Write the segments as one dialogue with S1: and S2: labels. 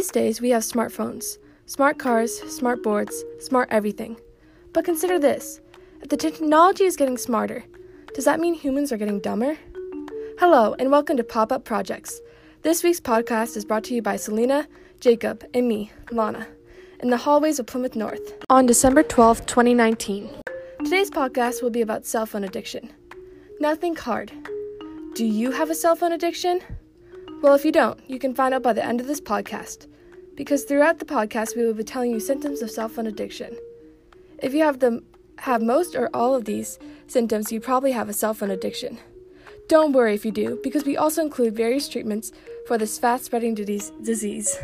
S1: These days, we have smartphones, smart cars, smart boards, smart everything. But consider this. If the technology is getting smarter, does that mean humans are getting dumber? Hello, and welcome to Pop-Up Projects. This week's podcast is brought to you by Selena, Jacob, and me, Lana, in the hallways of Plymouth North on December 12th, 2019. Today's podcast will be about cell phone addiction. Now think hard. Do you have a cell phone addiction? Well, if you don't, you can find out by the end of this podcast, because throughout the podcast we will be telling you symptoms of cell phone addiction. If you have most or all of these symptoms, you probably have a cell phone addiction. Don't worry if you do, because we also include various treatments for this fast-spreading disease.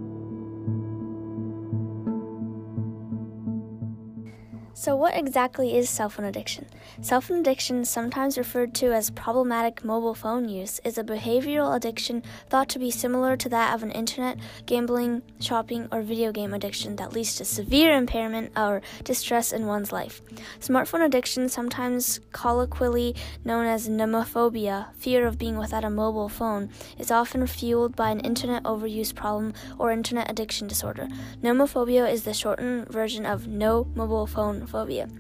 S2: So what exactly is cell phone addiction? Cell phone addiction, sometimes referred to as problematic mobile phone use, is a behavioral addiction thought to be similar to that of an internet, gambling, shopping, or video game addiction that leads to severe impairment or distress in one's life. Smartphone addiction, sometimes colloquially known as nomophobia, fear of being without a mobile phone, is often fueled by an internet overuse problem or internet addiction disorder. Nomophobia is the shortened version of no mobile phone phobia.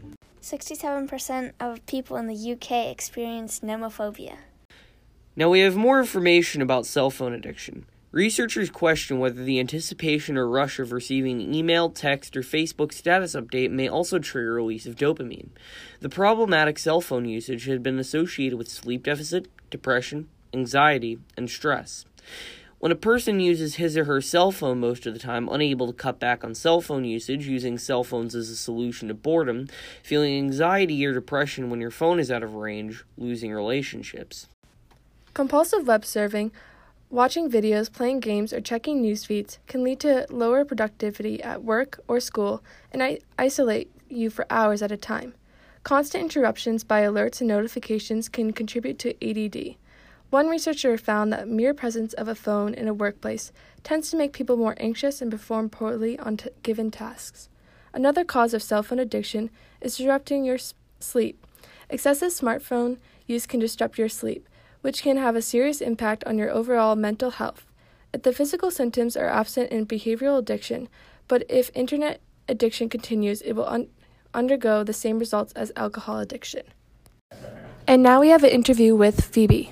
S2: 67% of people in the UK experience nomophobia.
S3: Now we have more information about cell phone addiction. Researchers question whether the anticipation or rush of receiving an email, text, or Facebook status update may also trigger release of dopamine. The problematic cell phone usage had been associated with sleep deficit, depression, anxiety, and stress. When a person uses his or her cell phone most of the time, unable to cut back on cell phone usage, using cell phones as a solution to boredom, feeling anxiety or depression when your phone is out of range, losing relationships.
S1: Compulsive web surfing, watching videos, playing games, or checking news feeds can lead to lower productivity at work or school and isolate you for hours at a time. Constant interruptions by alerts and notifications can contribute to ADD. One researcher found that mere presence of a phone in a workplace tends to make people more anxious and perform poorly on given tasks. Another cause of cell phone addiction is disrupting your sleep. Excessive smartphone use can disrupt your sleep, which can have a serious impact on your overall mental health. If the physical symptoms are absent in behavioral addiction, but if internet addiction continues, it will undergo the same results as alcohol addiction. And now we have an interview with Phoebe.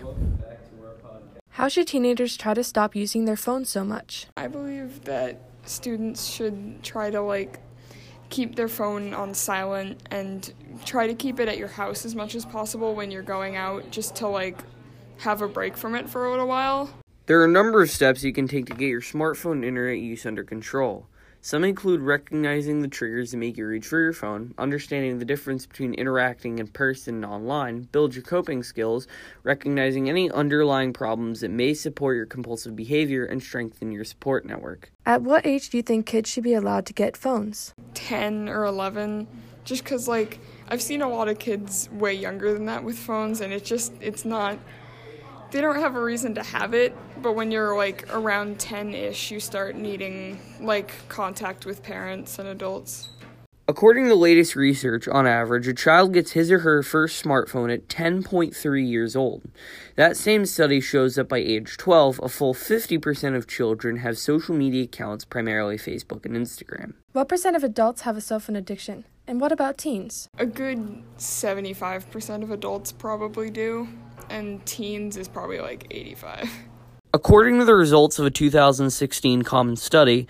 S1: How should teenagers try to stop using their phones so much?
S4: I believe that students should try to keep their phone on silent and try to keep it at your house as much as possible when you're going out, just to have a break from it for a little while.
S3: There are a number of steps you can take to get your smartphone internet use under control. Some include recognizing the triggers that make you reach for your phone, understanding the difference between interacting in person and online, build your coping skills, recognizing any underlying problems that may support your compulsive behavior, and strengthen your support network.
S1: At what age do you think kids should be allowed to get phones?
S4: 10 or 11, just because I've seen a lot of kids way younger than that with phones, and it's not, they don't have a reason to have it, but when you're around 10-ish, you start needing contact with parents and adults.
S3: According to the latest research, on average, a child gets his or her first smartphone at 10.3 years old. That same study shows that by age 12, a full 50% of children have social media accounts, primarily Facebook and Instagram.
S1: What percent of adults have a cell phone addiction? And what about teens?
S4: A good 75% of adults probably do, and teens is probably 85%.
S3: According to the results of a 2016 Common Study,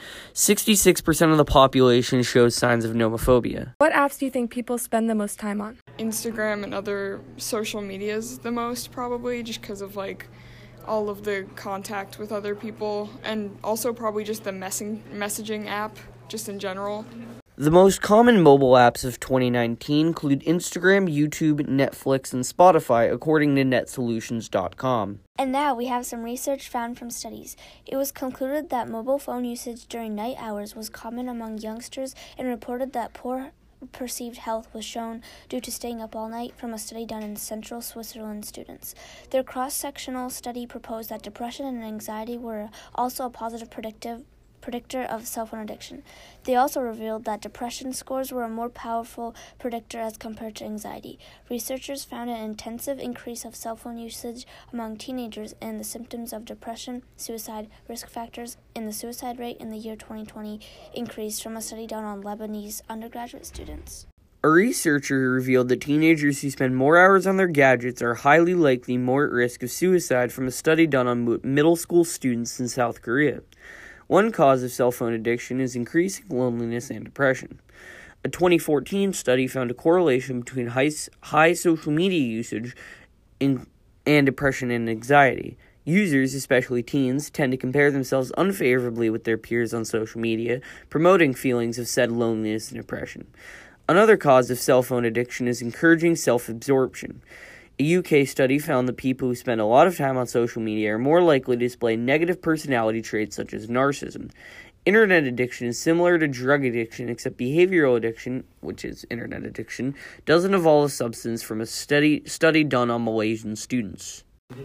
S3: 66% of the population shows signs of nomophobia.
S1: What apps do you think people spend the most time on?
S4: Instagram and other social medias the most, probably, just because of all of the contact with other people, and also probably just the messaging app, just in general.
S3: The most common mobile apps of 2019 include Instagram, YouTube, Netflix, and Spotify, according to netsolutions.com.
S2: And now we have some research found from studies. It was concluded that mobile phone usage during night hours was common among youngsters and reported that poor perceived health was shown due to staying up all night from a study done in Central Switzerland students. Their cross-sectional study proposed that depression and anxiety were also a positive predictive predictor of cell phone addiction. They also revealed that depression scores were a more powerful predictor as compared to anxiety. Researchers found an intensive increase of cell phone usage among teenagers and the symptoms of depression, suicide, risk factors, and the suicide rate in the year 2020 increased from a study done on Lebanese undergraduate students.
S3: A researcher revealed that teenagers who spend more hours on their gadgets are highly likely more at risk of suicide from a study done on middle school students in South Korea. One cause of cell phone addiction is increasing loneliness and depression. A 2014 study found a correlation between high social media usage and depression and anxiety. Users, especially teens, tend to compare themselves unfavorably with their peers on social media, promoting feelings of said loneliness and depression. Another cause of cell phone addiction is encouraging self-absorption. A UK study found that people who spend a lot of time on social media are more likely to display negative personality traits such as narcissism. Internet addiction is similar to drug addiction, except behavioral addiction, which is internet addiction, doesn't involve a substance from a study done on Malaysian students.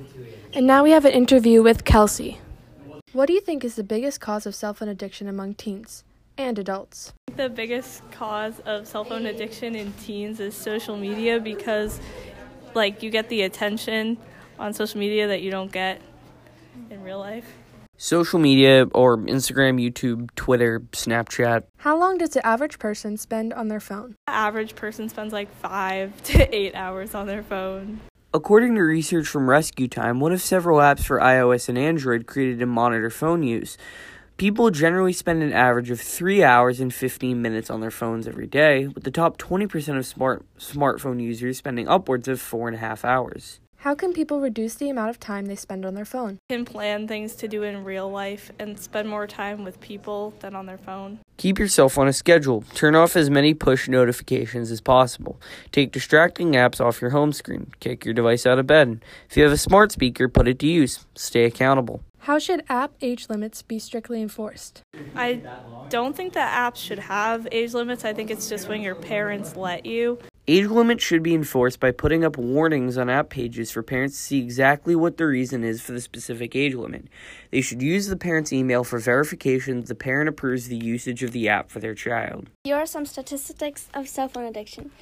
S1: And now we have an interview with Kelsey. What do you think is the biggest cause of cell phone addiction among teens and adults?
S5: The biggest cause of cell phone addiction in teens is social media because, you get the attention on social media that you don't get in real life.
S3: Social media, or Instagram, YouTube, Twitter, Snapchat.
S1: How long does the average person spend on their phone?
S5: The average person spends 5 to 8 hours on their phone.
S3: According to research from Rescue Time, one of several apps for iOS and Android created to monitor phone use. People generally spend an average of 3 hours and 15 minutes on their phones every day, with the top 20% of smartphone users spending upwards of 4.5 hours.
S1: How can people reduce the amount of time they spend on their phone?
S5: You can plan things to do in real life and spend more time with people than on their phone.
S3: Keep yourself on a schedule. Turn off as many push notifications as possible. Take distracting apps off your home screen. Kick your device out of bed. If you have a smart speaker, put it to use. Stay accountable.
S1: How should app age limits be strictly enforced?
S5: I don't think that apps should have age limits. I think it's just when your parents let you.
S3: Age limits should be enforced by putting up warnings on app pages for parents to see exactly what the reason is for the specific age limit. They should use the parent's email for verification that the parent approves the usage of the app for their child.
S2: Here are some statistics of cell phone addiction.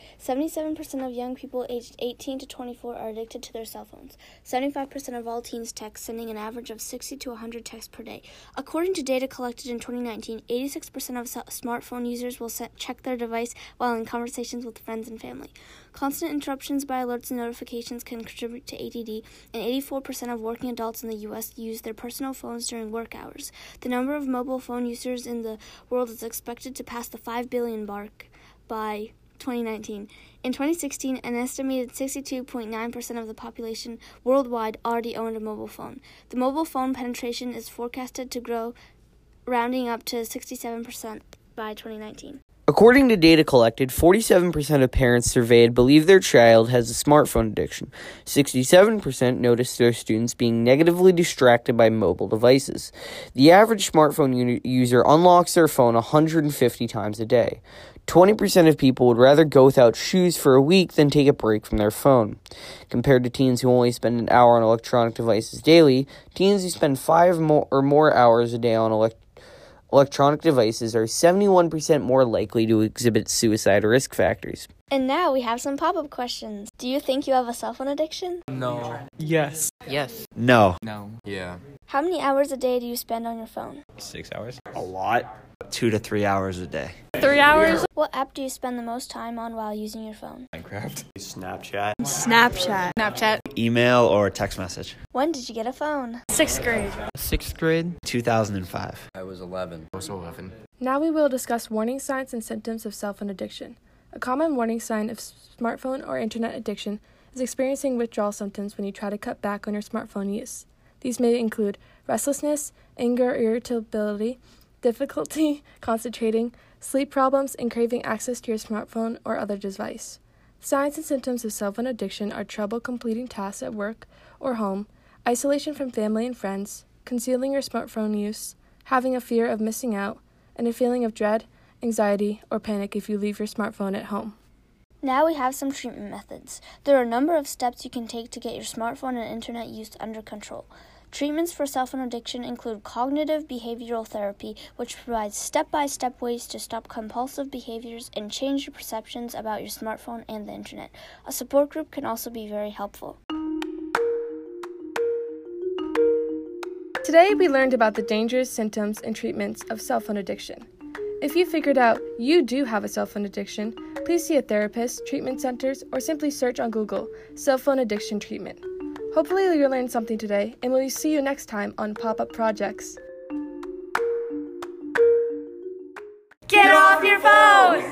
S2: 77% of young people aged 18 to 24 are addicted to their cell phones. 75% of all teens text, sending an average of 60 to 100 texts per day. According to data collected in 2019, 86% of smartphone users will check their device while in conversations with friends and family. Constant interruptions by alerts and notifications can contribute to ADD, and 84% of working adults in the U.S. use their personal phones during work hours. The number of mobile phone users in the world is expected to pass the 5 billion mark by 2019. In 2016, an estimated 62.9% of the population worldwide already owned a mobile phone. The mobile phone penetration is forecasted to grow, rounding up to 67% by 2019.
S3: According to data collected, 47% of parents surveyed believe their child has a smartphone addiction. 67% noticed their students being negatively distracted by mobile devices. The average smartphone user unlocks their phone 150 times a day. 20% of people would rather go without shoes for a week than take a break from their phone. Compared to teens who only spend an hour on electronic devices daily, teens who spend 5 or more hours a day on electronic devices are 71% more likely to exhibit suicide risk factors.
S2: And now we have some pop-up questions. Do you think you have a cell phone addiction?
S6: No.
S3: Yes.
S6: Yes.
S7: No.
S6: No. Yeah.
S2: How many hours a day do you spend on your phone?
S6: 6 hours.
S7: A lot. 2 to 3 hours a day.
S5: 3 hours?
S2: What app do you spend the most time on while using your phone?
S6: Minecraft.
S7: Snapchat.
S5: Snapchat.
S7: Email or text message.
S2: When did you get a phone?
S5: 6th grade.
S6: 6th grade.
S7: 2005.
S6: I was 11. I was 11.
S1: Now we will discuss warning signs and symptoms of cell phone addiction. A common warning sign of smartphone or internet addiction is experiencing withdrawal symptoms when you try to cut back on your smartphone use. These may include restlessness, anger or irritability, difficulty concentrating, sleep problems, and craving access to your smartphone or other device. Signs and symptoms of cell phone addiction are trouble completing tasks at work or home, isolation from family and friends, concealing your smartphone use, having a fear of missing out, and a feeling of dread, anxiety, or panic if you leave your smartphone at home.
S2: Now we have some treatment methods. There are a number of steps you can take to get your smartphone and internet use under control. Treatments for cell phone addiction include cognitive behavioral therapy, which provides step-by-step ways to stop compulsive behaviors and change your perceptions about your smartphone and the internet. A support group can also be very helpful.
S1: Today, we learned about the dangerous symptoms and treatments of cell phone addiction. If you figured out you do have a cell phone addiction, please see a therapist, treatment centers, or simply search on Google cell phone addiction treatment. Hopefully, you'll learn something today, and we'll see you next time on Pop-Up Projects.